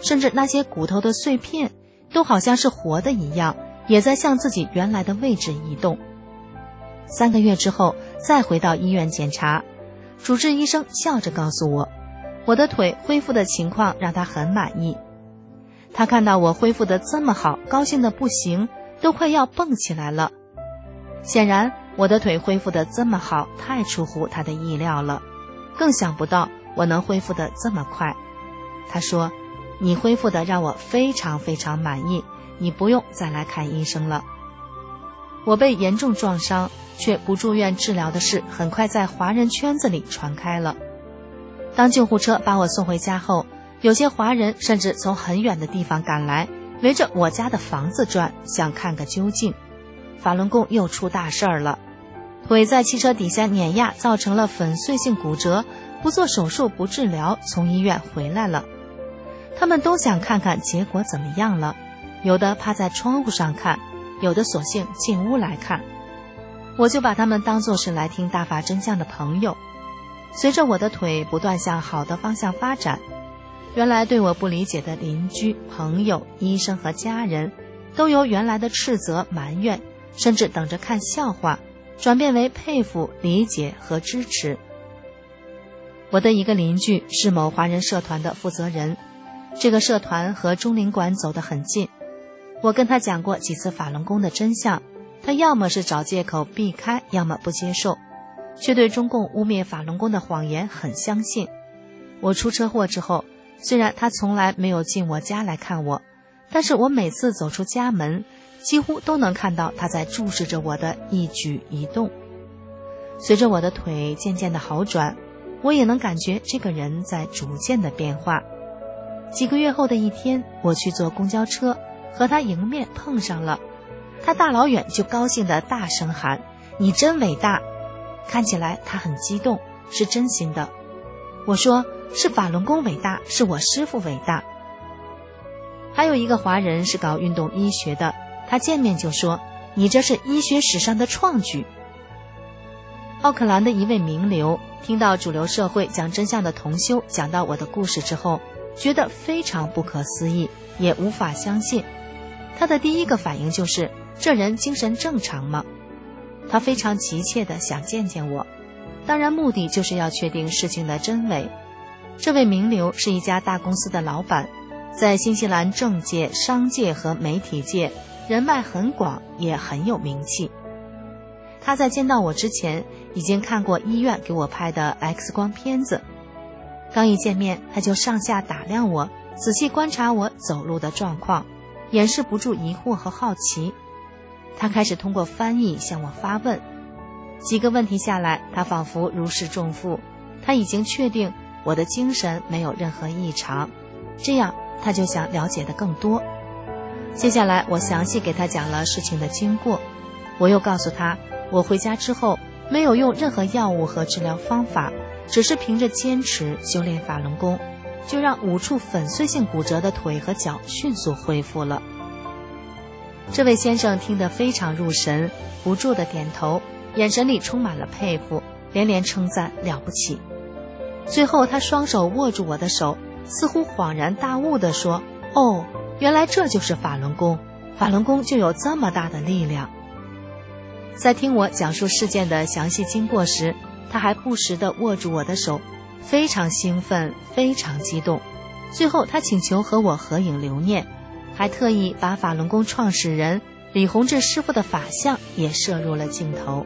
甚至那些骨头的碎片都好像是活的一样，也在向自己原来的位置移动。3个月之后再回到医院检查，主治医生笑着告诉我，我的腿恢复的情况让他很满意。他看到我恢复得这么好，高兴得不行，都快要蹦起来了。显然我的腿恢复得这么好，太出乎他的意料了，更想不到我能恢复得这么快。他说，你恢复得让我非常非常满意，你不用再来看医生了。我被严重撞伤却不住院治疗的事很快在华人圈子里传开了。当救护车把我送回家后，有些华人甚至从很远的地方赶来，围着我家的房子转，想看个究竟。法轮功又出大事儿了，腿在汽车底下碾压，造成了粉碎性骨折，不做手术不治疗，从医院回来了。他们都想看看结果怎么样了，有的趴在窗户上看，有的索性进屋来看。我就把他们当作是来听大法真相的朋友。随着我的腿不断向好的方向发展，原来对我不理解的邻居、朋友、医生和家人，都由原来的斥责、埋怨，甚至等着看笑话，转变为佩服、理解和支持。我的一个邻居是某华人社团的负责人，这个社团和中领馆走得很近。我跟他讲过几次法轮功的真相，他要么是找借口避开，要么不接受，却对中共污蔑法轮功的谎言很相信。我出车祸之后，虽然他从来没有进我家来看我，但是我每次走出家门，几乎都能看到他在注视着我的一举一动。随着我的腿渐渐的好转，我也能感觉这个人在逐渐的变化。几个月后的一天，我去坐公交车，和他迎面碰上了。他大老远就高兴地大声喊，你真伟大。看起来他很激动，是真心的。我说，是法轮功伟大，是我师父伟大。还有一个华人是搞运动医学的，他见面就说，你这是医学史上的创举。奥克兰的一位名流听到主流社会讲真相的同修讲到我的故事之后，觉得非常不可思议，也无法相信。他的第一个反应就是，这人精神正常吗？他非常急切地想见见我，当然目的就是要确定事情的真伪。这位名流是一家大公司的老板，在新西兰政界、商界和媒体界人脉很广，也很有名气。他在见到我之前已经看过医院给我拍的 X 光片子，刚一见面他就上下打量我，仔细观察我走路的状况，掩饰不住疑惑和好奇。他开始通过翻译向我发问，几个问题下来，他仿佛如释重负，他已经确定我的精神没有任何异常，这样他就想了解的更多。接下来我详细给他讲了事情的经过，我又告诉他，我回家之后没有用任何药物和治疗方法，只是凭着坚持修炼法轮功，就让5处粉碎性骨折的腿和脚迅速恢复了。这位先生听得非常入神，不住地点头，眼神里充满了佩服，连连称赞了不起。最后他双手握住我的手，似乎恍然大悟地说，哦，原来这就是法轮功，法轮功就有这么大的力量。在听我讲述事件的详细经过时，他还不时地握住我的手，非常兴奋，非常激动。最后他请求和我合影留念，还特意把法轮功创始人李洪志师傅的法像也摄入了镜头。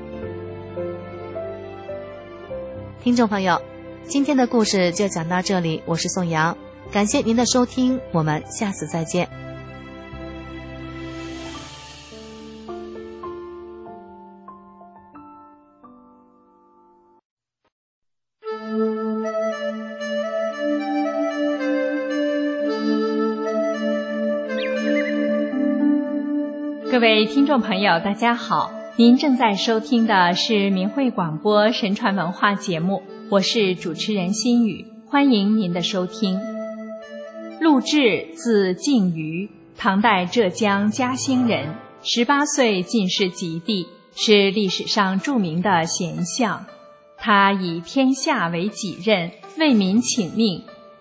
听众朋友，今天的故事就讲到这里，我是宋阳，感谢您的收听，我们下次再见。 各位听众朋友，大家好，您正在收听的是明慧广播神传文化节目，我是主持人心雨，欢迎您的收听。陆贽字敬瑜，唐代浙江嘉兴人，18岁进士及第，是历史上著名的贤相。他以天下为己任，为民请命，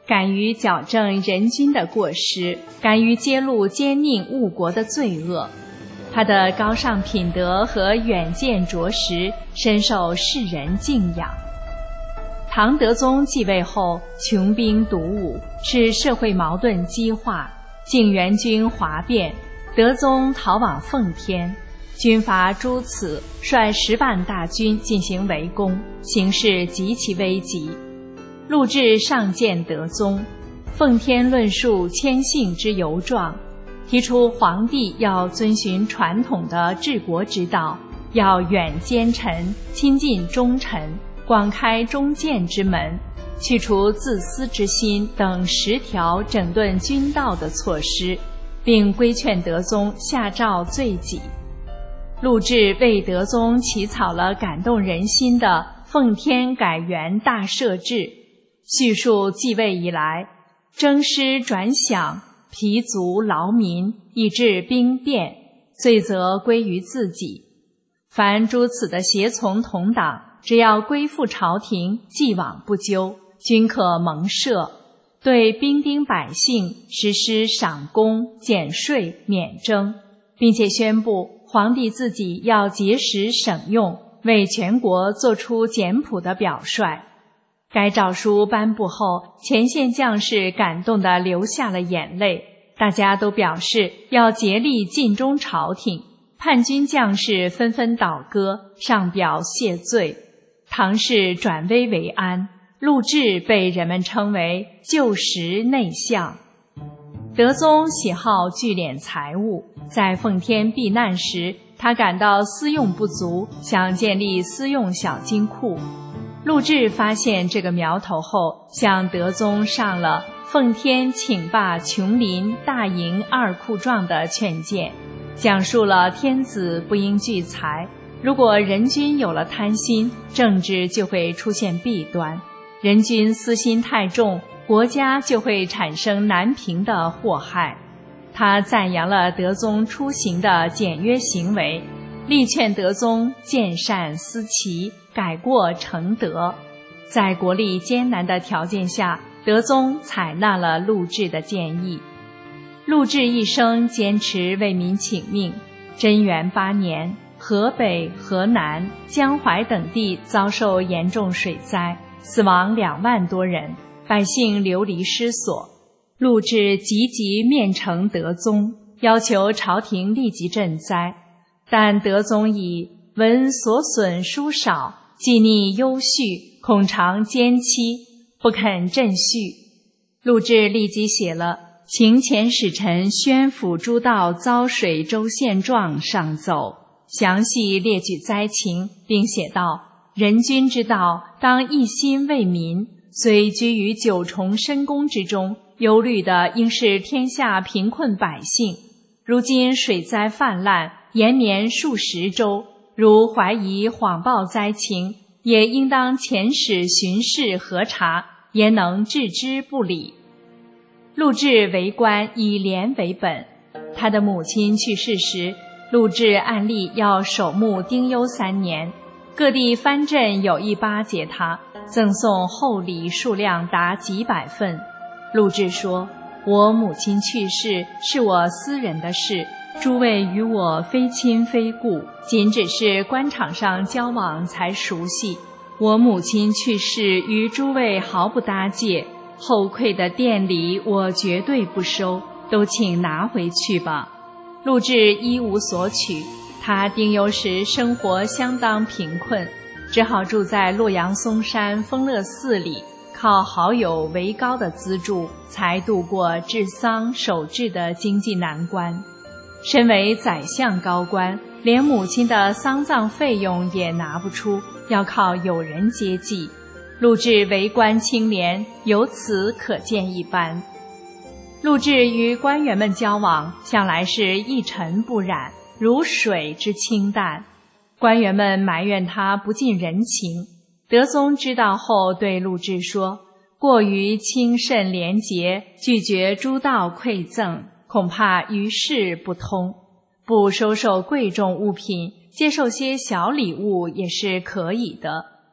敢于矫正人君的过失，敢于揭露奸佞误国的罪恶。他的高尚品德和远见卓识深受世人敬仰。唐德宗继位后，穷兵黩武，使社会矛盾激化，靖元军哗变，德宗逃往奉天，军阀朱此率10万大军进行围攻，形势极其危急。陆贽上谏德宗，奉天论述谦信之由状，提出皇帝要遵循传统的治国之道，要远奸臣，亲近忠臣，广开忠谏之门，去除自私之心等10条整顿军道的措施，并规劝德宗下诏罪己。陆贽为德宗起草了感动人心的《奉天改元大赦制》，叙述继位以来，征师转饷，疲足劳民，以致兵变，罪责归于自己。凡诸此的胁从同党，只要归附朝廷，既往不咎，均可蒙赦。对兵丁百姓实施赏功、减税、免征，并且宣布皇帝自己要节食省用，为全国做出简朴的表率。该诏书颁布后，前线将士感动地流下了眼泪，大家都表示要竭力尽忠朝廷。叛军将士纷纷倒戈，上表谢罪。唐氏转危为安，陆贽被人们称为旧时内相。德宗喜好聚敛财物，在奉天避难时，他感到私用不足，想建立私用小金库。陆贽发现这个苗头后，向德宗上了奉天请罢琼林大营2库状的劝谏，讲述了天子不应聚财，如果人君有了贪心，政治就会出现弊端，人君私心太重，国家就会产生难平的祸害。他赞扬了德宗出行的简约行为，力劝德宗见善思齐，改过承德。在国力艰难的条件下，德宗采纳了陆贽的建议。陆贽一生坚持为民请命。贞元8年，河北、河南、江淮等地遭受严重水灾，死亡2万多人，百姓流离失所。陆贽急急面呈德宗，要求朝廷立即赈灾，但德宗以闻所损疏少，既逆忧恤，恐尝奸欺，不肯赈恤。陆贽立即写了请遣使臣宣抚诸道遭水州现状上奏，详细列举灾情，并写道：人君之道，当一心为民，虽居于9重深宫之中，忧虑的应是天下贫困百姓。如今水灾泛滥，延绵数10周，如怀疑谎报灾情，也应当遣使巡视核查，焉能置之不理。陆贽为官以廉为本，他的母亲去世时，陆贽按例要守墓丁忧3年，各地藩镇有意巴结他，赠送厚礼数量达几百份。陆贽说：我母亲去世是我私人的事，诸位与我非亲非故，仅只是官场上交往才熟悉。我母亲去世与诸位毫不搭界，后馈的店礼我绝对不收，都请拿回去吧。陆贽一无所取，他丁忧时生活相当贫困，只好住在洛阳嵩山丰乐寺里，靠好友韦高的资助，才度过治丧守制的经济难关。身为宰相高官，连母亲的丧葬费用也拿不出，要靠友人接济。陆贽为官清廉，由此可见一斑。陆贽与官员们交往，向来是一尘不染，如水之清淡。官员们埋怨他不近人情。德宗知道后，对陆贽说：过于清慎廉洁，拒绝诸道馈赠，恐怕于事不通。不收受贵重物品，接受些小礼物也是可以的。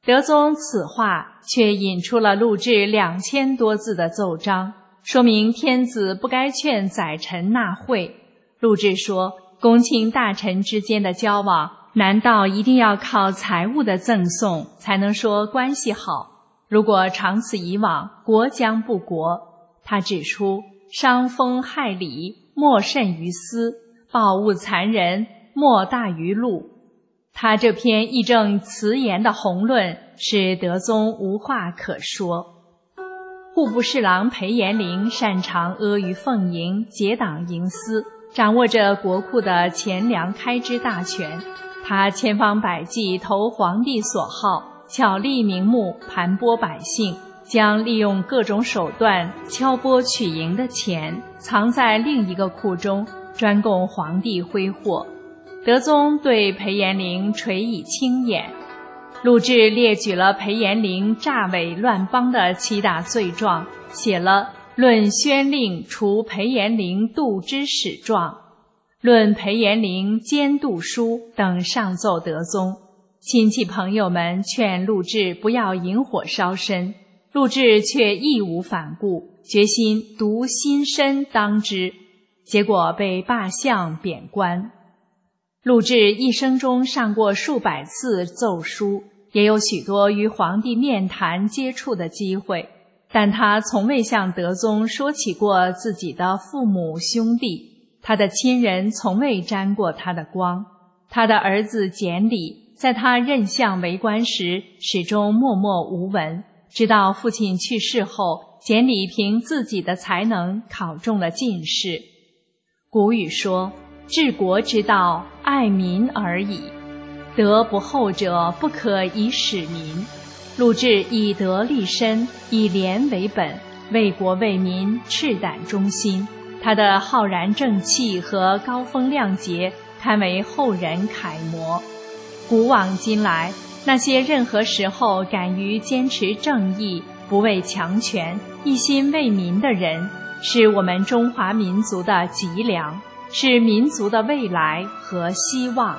德宗此话却引出了录制2000多字的奏章，说明天子不该劝宰臣纳贿。录制说，公卿大臣之间的交往，难道一定要靠财物的赠送才能说关系好？如果长此以往，国将不国。他指出，伤风害礼，莫甚于私；暴物残人，莫大于禄。他这篇义正辞严的宏论，使德宗无话可说。户部侍郎裴延龄擅长阿谀奉迎，结党营私，掌握着国库的钱粮开支大权。他千方百计投皇帝所好，巧立名目，盘剥百姓，将利用各种手段敲剥取赢的钱藏在另一个库中，专供皇帝挥霍。德宗对裴延龄垂以轻眼。录制列举了裴延龄诈伪乱邦的7大罪状，写了论宣令除裴延龄度之始状、论裴延龄监督书等上奏德宗。亲戚朋友们劝录制不要引火烧身，录制却义无反顾，决心独心身当之，结果被罢相贬官。录制一生中上过数百次奏书，也有许多与皇帝面谈接触的机会，但他从未向德宗说起过自己的父母兄弟，他的亲人从未沾过他的光。他的儿子简礼在他任相为官时始终默默无闻，直到父亲去世后，简礼凭自己的才能考中了进士。古语说，治国之道，爱民而已。德不厚者，不可以使民。录制以德立身，以廉为本，为国为民，赤胆忠心。他的浩然正气和高风亮节，堪为后人楷模。古往今来，那些任何时候敢于坚持正义，不畏强权，一心为民的人，是我们中华民族的脊梁，是民族的未来和希望。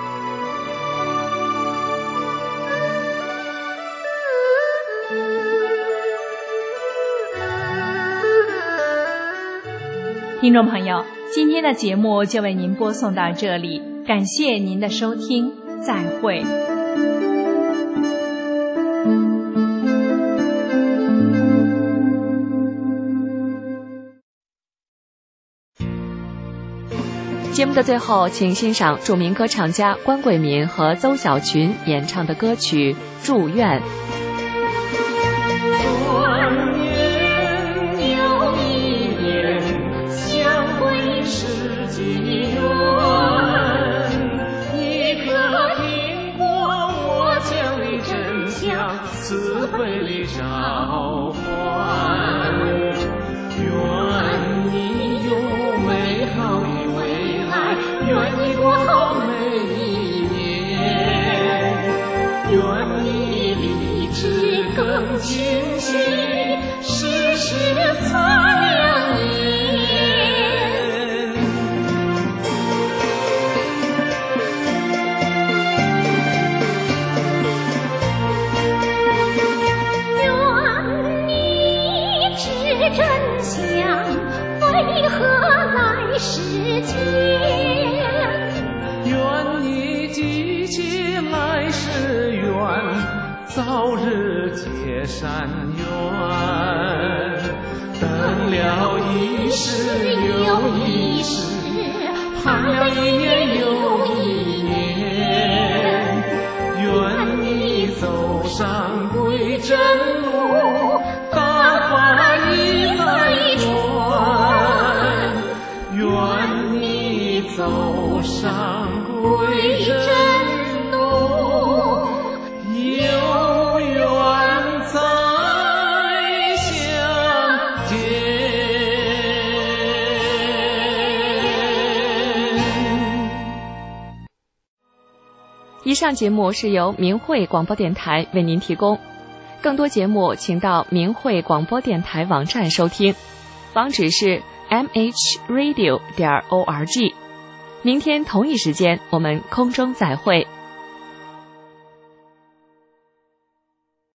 听众朋友，今天的节目就为您播送到这里，感谢您的收听，再会。 节目的最后，请欣赏著名歌唱家关桂民和邹小群演唱的歌曲《祝愿》。 慈悲里召唤，愿你有美好的未来，愿你过好每一年，愿你立志更清晰，时时擦亮眼。真相为何来世间？愿你记起来世缘，早日结善缘。等了一世又一世，盼了一年又一年。愿你走上归真路，大法一再传，愿你走上归真路，有缘再相见。 以上节目是由明慧广播电台为您提供。更多节目请到明慧广播电台网站收听，网址是 mhradio.org。明天同一时间我们空中再会。